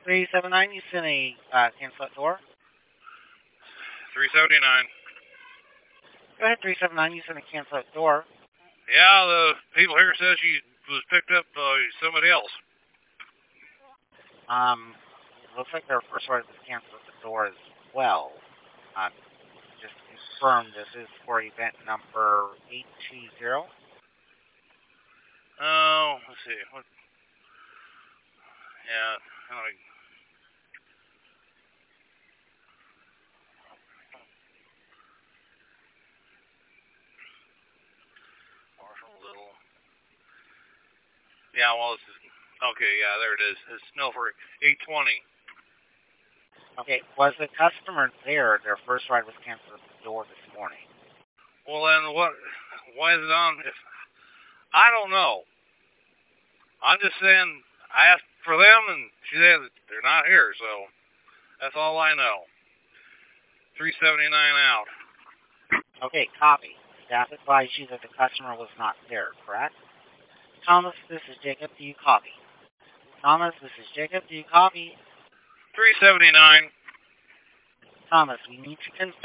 379, you sent a cancel at door. 379. Go ahead, 379, you sent a cancel at door. Yeah, the people here says she was picked up by somebody else. Looks like their first ride was canceled at the door as well. Just to confirm, this is for event number 820. Oh, let's see. What? Yeah. Marshall Little. Yeah, well, it's okay. Yeah, there it is. It's no for 820. Okay, was the customer there? Their first ride was canceled at the door this morning. Well, then what? Why is it on? I don't know. I'm just saying. I asked for them, and she said that they're not here. So that's all I know. 379 out. Okay, copy. Staff advised you that the customer was not there, correct? Thomas, this is Jacob. Do you copy? Thomas, this is Jacob. Do you copy? 379. Thomas, we need to confirm